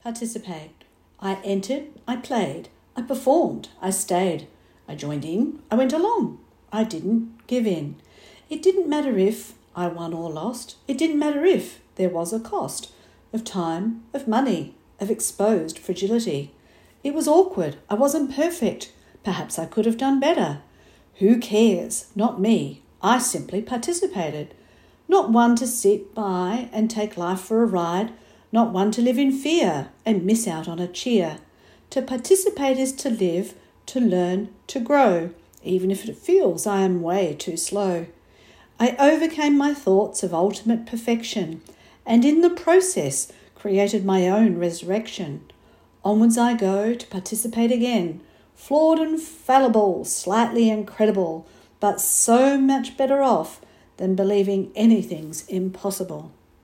Participate. I entered, I played, I performed, I stayed. I joined in, I went along. I didn't give in. It didn't matter if I won or lost. It didn't matter if there was a cost of time, of money, of exposed fragility. It was awkward. I wasn't perfect. Perhaps I could have done better. Who cares? Not me. I simply participated. Not one to sit by and take life for a ride, not one to live in fear and miss out on a cheer. To participate is to live, to learn, to grow, even if it feels I am way too slow. I overcame my thoughts of ultimate perfection, and in the process created my own resurrection. Onwards I go to participate again, flawed and fallible, slightly incredible, but so much better off than believing anything's impossible.